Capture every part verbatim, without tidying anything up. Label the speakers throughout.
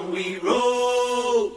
Speaker 1: song we wrote.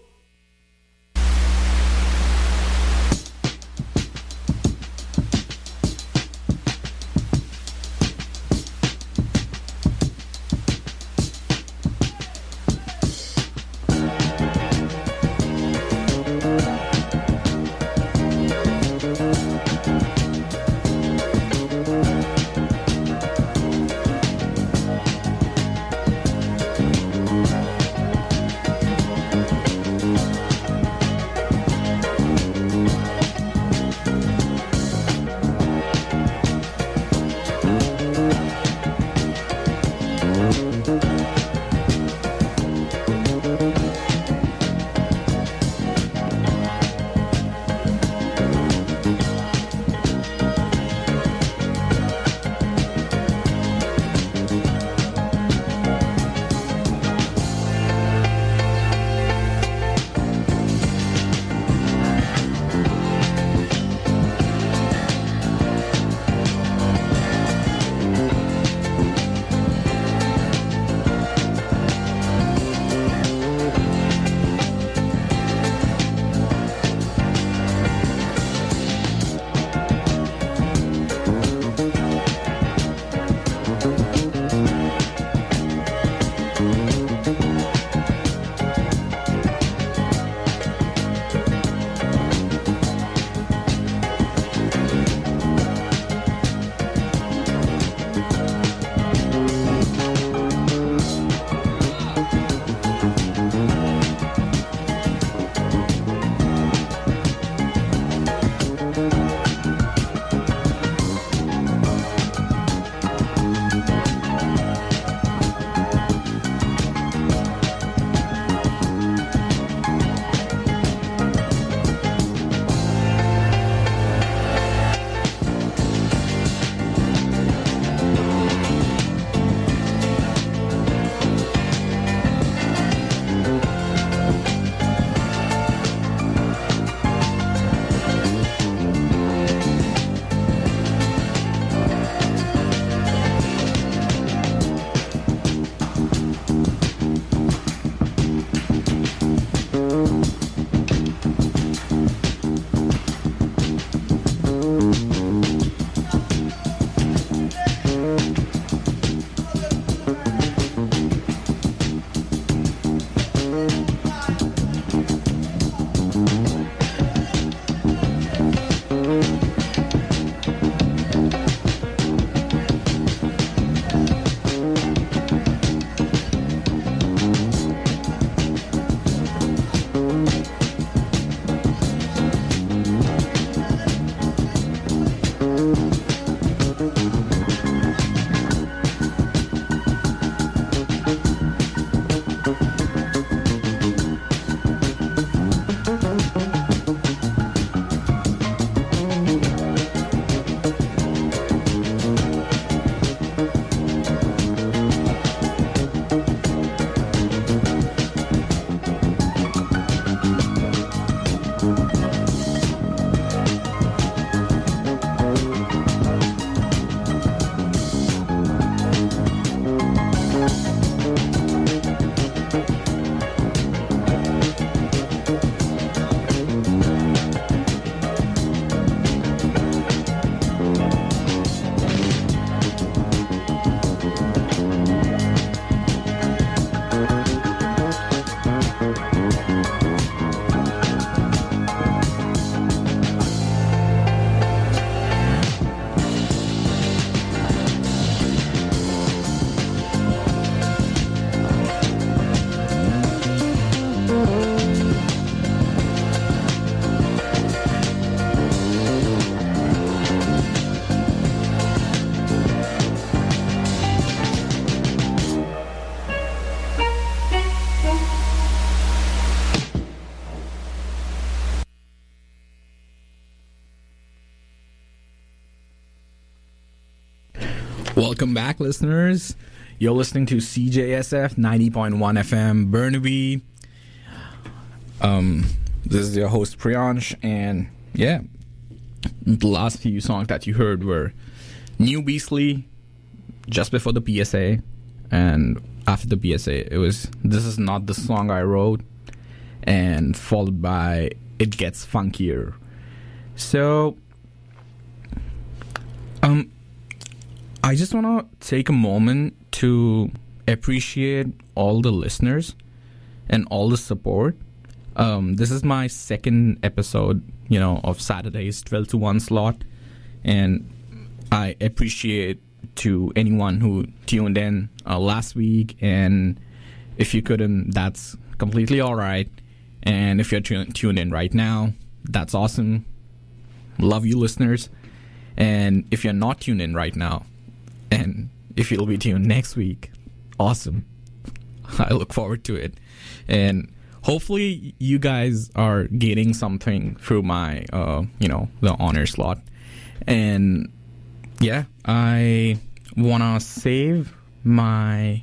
Speaker 2: Welcome back, listeners. You're listening to C J S F ninety point one F M Burnaby. Um, this is your host Priyansh, and yeah, the last few songs that you heard were New Beastly, Just Before the P S A, and after after the P S A. It was "This is not the song I wrote," and followed by "It Gets Funkier." So, um, I just want to take a moment to appreciate all the listeners and all the support. Um, this is my second episode, you know, of Saturday's twelve to one slot, and I appreciate to anyone who tuned in uh, last week, and if you couldn't, that's completely all right. And if you're tu- tuned in right now, that's awesome. Love you, listeners. And if you're not tuned in right now, and if you'll be tuned next week, awesome. I look forward to it. And hopefully you guys are gaining something through my, uh, you know, the honor slot. And yeah, I want to save my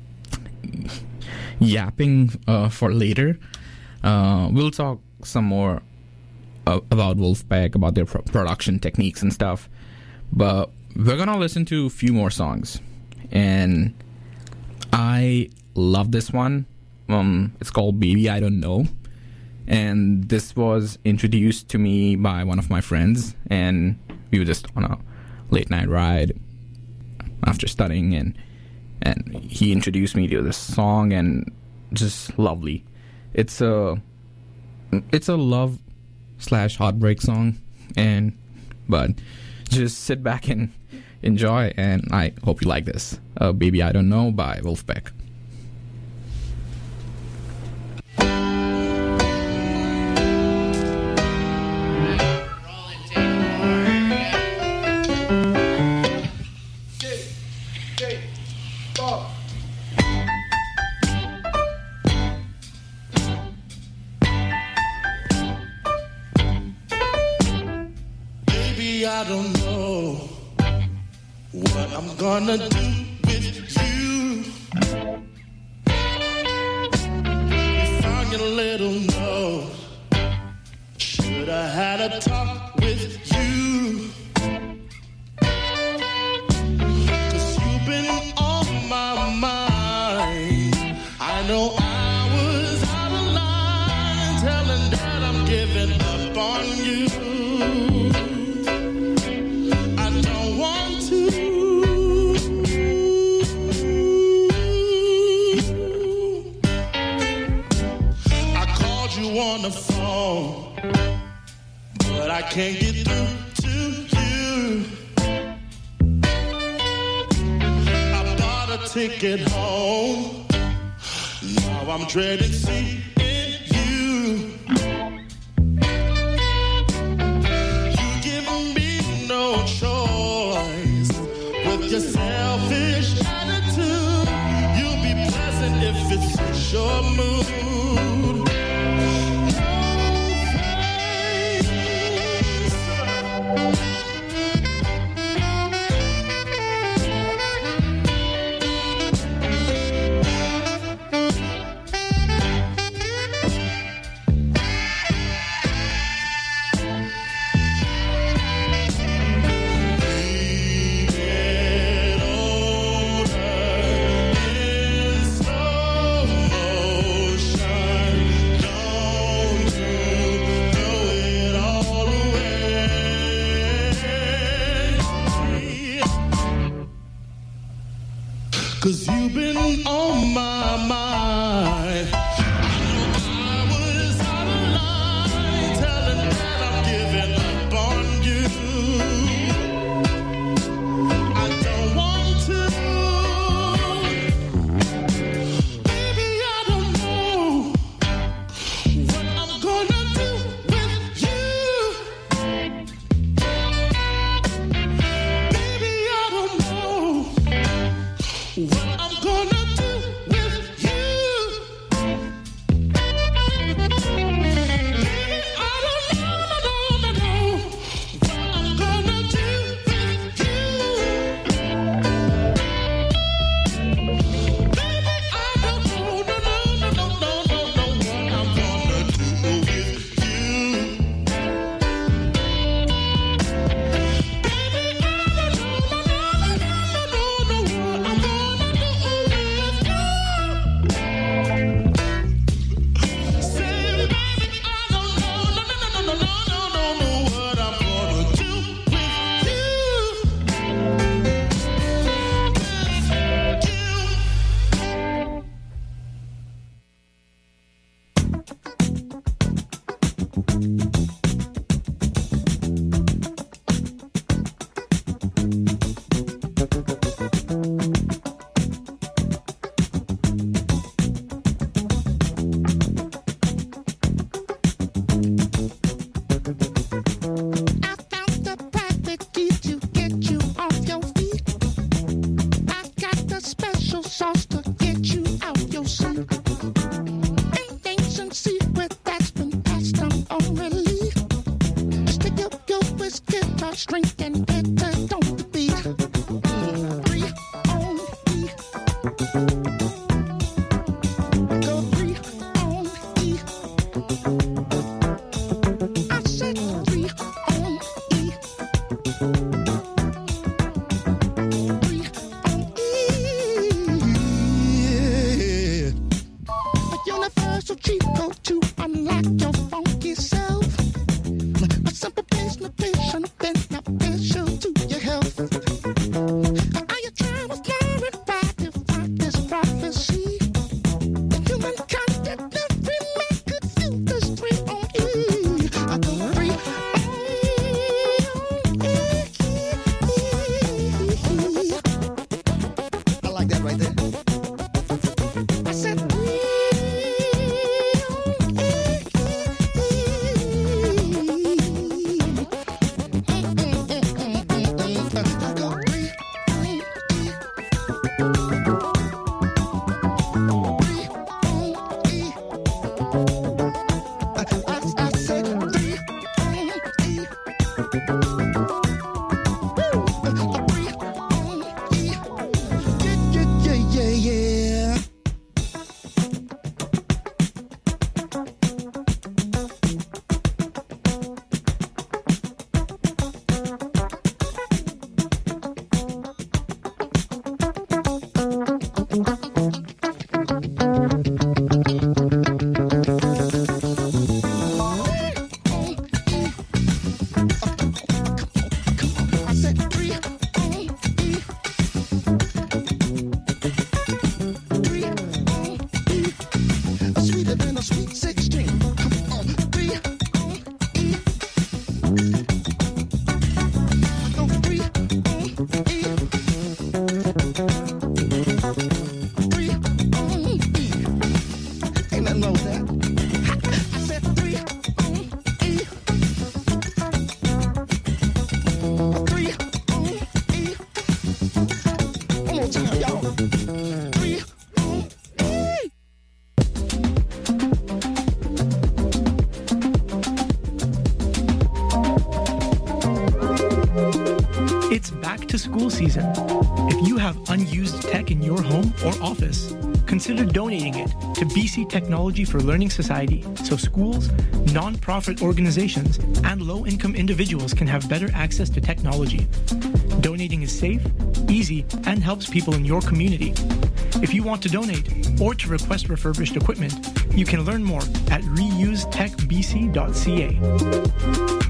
Speaker 2: yapping uh, for later. Uh, we'll talk some more uh, about Wolfpack, about their pro- production techniques and stuff. But we're going to listen to a few more songs. And I love this one. Um, it's called Baby I Don't Know. And this was introduced to me by one of my friends. And we were just on a late night ride after studying. And, and he introduced me to this song. And just lovely. It's a, it's a love slash heartbreak song. And, but just sit back and enjoy. And I hope you like this. Uh, Baby I Don't Know by Wolfpack.
Speaker 1: I don't know what I'm gonna do with you. You found your little note. Should I had a talk with you? 'Cause you've been on my mind. I know I was out of line, telling Dad I'm giving up on you. On the phone, but I can't get through to you. I bought a ticket home. Now I'm dreading seeing you. You give me no choice with your selfish attitude. You'll be pleasant if it suits your mood.
Speaker 3: School season. If you have unused tech in your home or office, consider donating it to B C Technology for Learning Society so schools, non-profit organizations, and low-income individuals can have better access to technology. Donating is safe, easy, and helps people in your community. If you want to donate or to request refurbished equipment, you can learn more at reuse tech b c dot c a.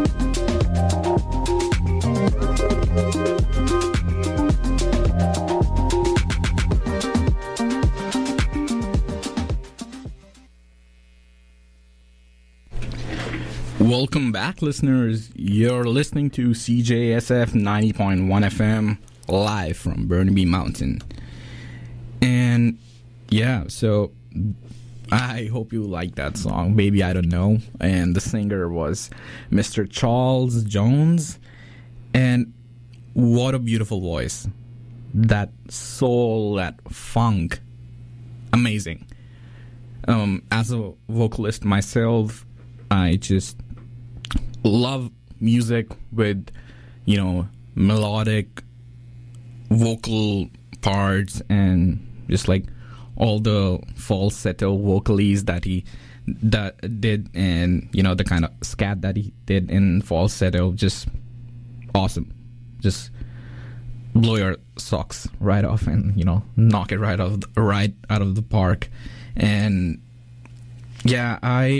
Speaker 2: Welcome back, listeners. You're listening to C J S F ninety point one F M live from Burnaby Mountain. And yeah, so I hope you like that song, Baby I Don't Know. And the singer was Mister Charles Jones. And what a beautiful voice. That soul, that funk. Amazing. Um, as a vocalist myself, I just love music with, you know, melodic vocal parts and just like all the falsetto vocalies that he that did, and you know the kind of scat that he did in falsetto. Just awesome. Just blow your socks right off and, you know, knock it right out of the, right out of the park. And yeah, I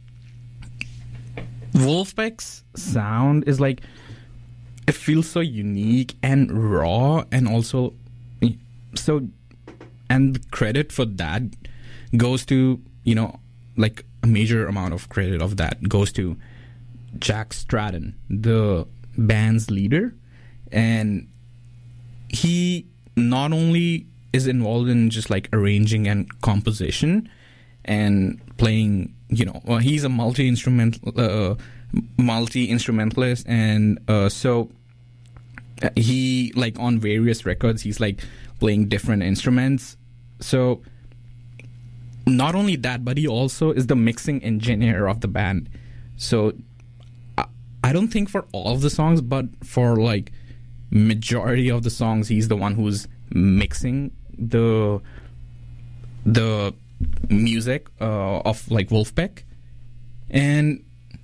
Speaker 2: Wolfpack's sound is like, it feels so unique and raw, and also so, and the credit for that goes to, you know, like a major amount of credit of that goes to Jack Stratton, the band's leader. And he not only is involved in just like arranging and composition and playing, you know, well, he's a multi-instrument, uh, multi-instrumentalist, and uh, so he, like, on various records, he's like playing different instruments. So not only that, but he also is the mixing engineer of the band. So I, I don't think for all of the songs, but for like majority of the songs, he's the one who's mixing the the music uh, of like Wolfpack. And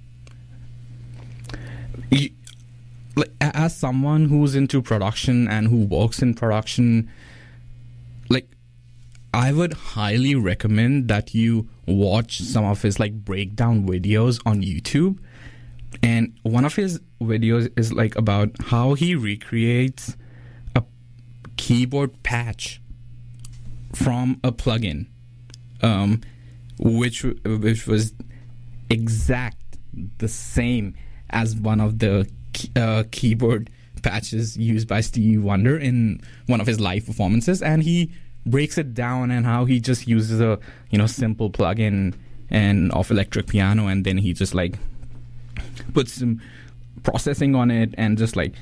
Speaker 2: you, like, as someone who's into production and who works in production, like, I would highly recommend that you watch some of his like breakdown videos on YouTube. And one of his videos is like about how he recreates a keyboard patch from a plugin, um, which which was exact the same as one of the uh, keyboard patches used by Stevie Wonder in one of his live performances. And he breaks it down and how he just uses a, you know, simple plugin and of electric piano, and then he just like puts some processing on it and just like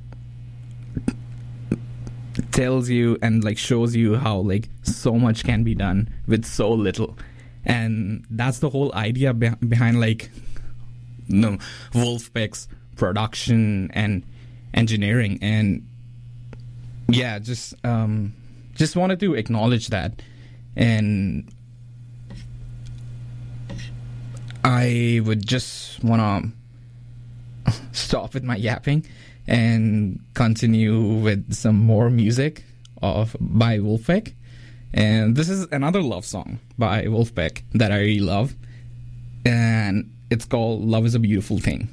Speaker 2: tells you and like shows you how like so much can be done with so little. And that's the whole idea be- behind like, you know, Wolfpack's production and engineering. And yeah, just um just wanted to acknowledge that. And I would just want to stop with my yapping and continue with some more music of by Wolfpack. And this is another love song by Wolfpack that I really love. And it's called Love is a Beautiful Thing.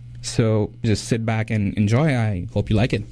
Speaker 2: So just sit back and enjoy. I hope you like it.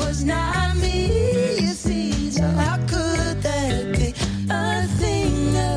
Speaker 4: Not me, you see, so how could that be a thing?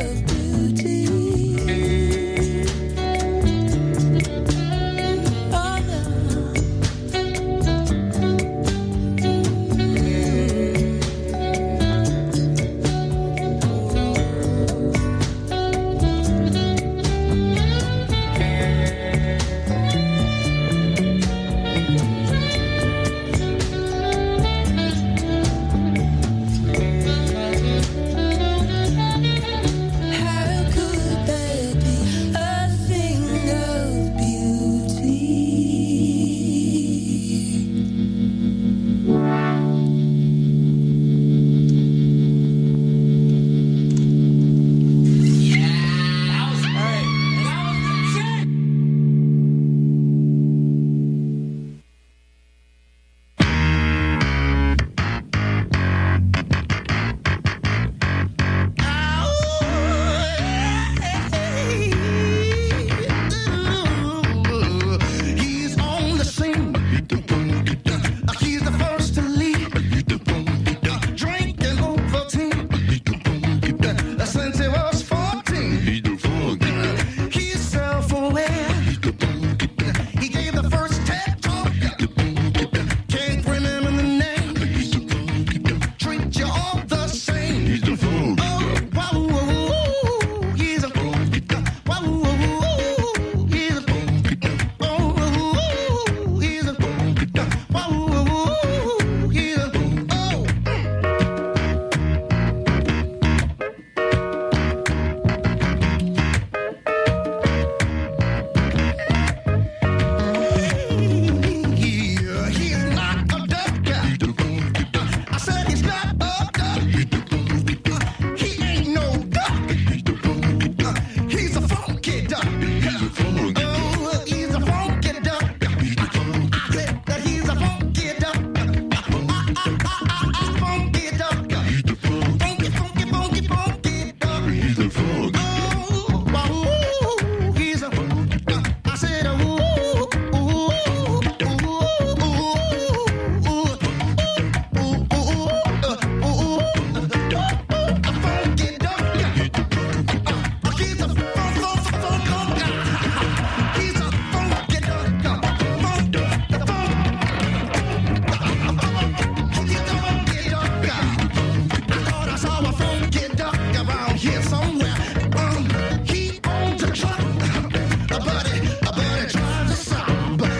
Speaker 4: here somewhere. Um, he owns a truck. A buddy, a buddy drives a sub. Oh!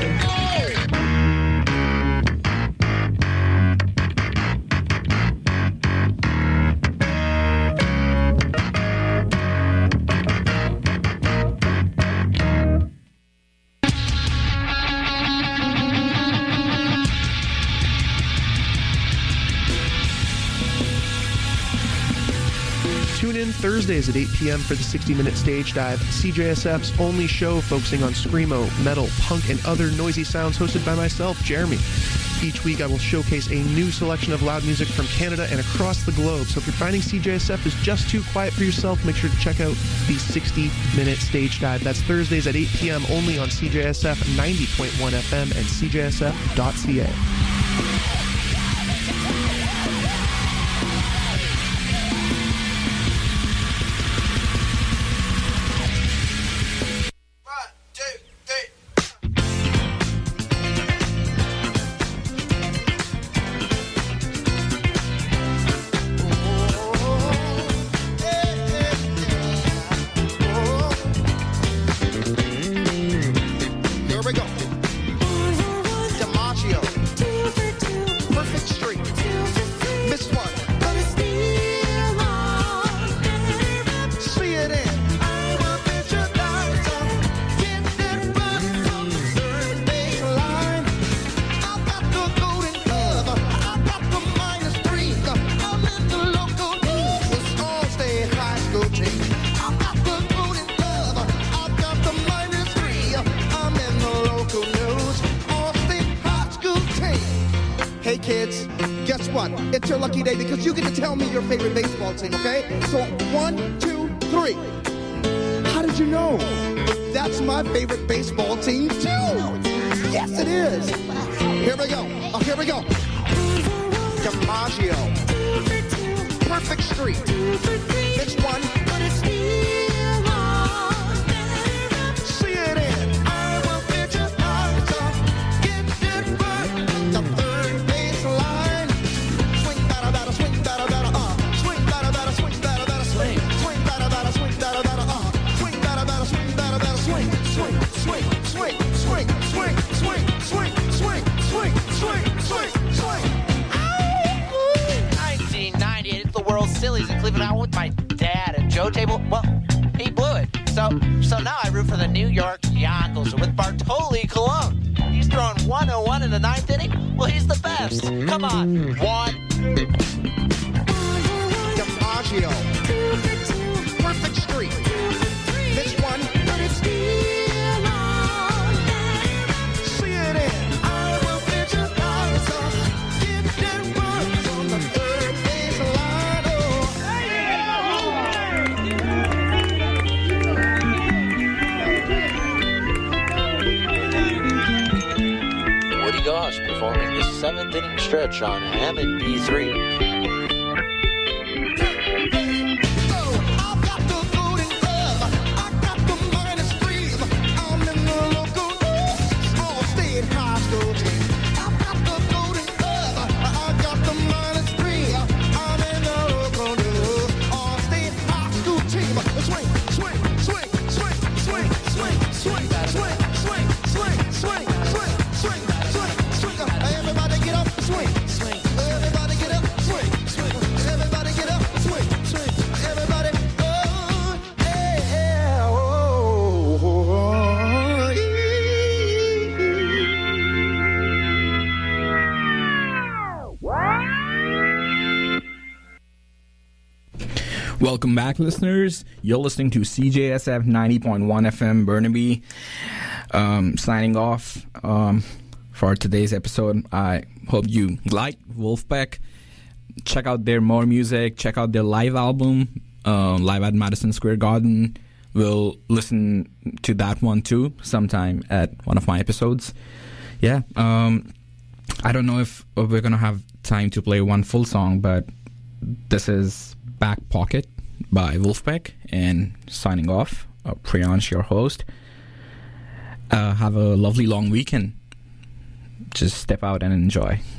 Speaker 5: Tune in Thursdays at eight p.m. for the sixty-minute stage dive, C J S F's only show focusing on screamo, metal, punk, and other noisy sounds, hosted by myself, Jeremy. Each week I will showcase a new selection of loud music from Canada and across the globe. So if you're finding C J S F is just too quiet for yourself, make sure to check out the sixty-minute stage dive. That's Thursdays at eight p.m. only on C J S F ninety point one F M and C J S F dot C A.
Speaker 4: It's your lucky day because you get to tell me your favorite baseball team, okay? So, one, two, three. How did you know? That's my favorite baseball team, too. Yes, it is. Here we go. Oh, here we go. DiMaggio. Perfect Street. It's one. See it in. I will get your eyes up. Get it right. The third base line. Swing, batter, batter, swing, batter, batter, uh. Swing, batter, batter, swing, batter, batter, swing. Swing, batter, batter, swing, batter, batter, uh. Swing, batter, batter, swing, batter, batter, swing. Swing, swing, swing, swing, swing, swing, swing, swing, swing, swing, swing, swing.
Speaker 6: nineteen ninety-eight, it's the World Series in Cleveland. I went with my dad at Joe Table. Well, he blew it. So so now I root for the New York Yankees with Bartoli Colon. He's throwing one oh one in the ninth inning. Well, he's the best. Come on. One.
Speaker 4: DiMaggio. Perfect Street. This one. See it in. I will get your eyes up. Get that run from the third base line.
Speaker 6: Woody Goss performing the seventh inning stretch on Hammond B three.
Speaker 2: Welcome back, listeners. You're listening to C J S F ninety point one F M Burnaby. Um, signing off um, for today's episode. I hope you like Wolfpack. Check out their more music. Check out their live album, uh, live at Madison Square Garden. We'll listen to that one too sometime at one of my episodes. Yeah, um, I don't know if we're going to have time to play one full song, but this is Back Pocket by Wolfpack, and signing off, uh, Priyansh, your host. Uh, have a lovely long weekend. Just step out and enjoy.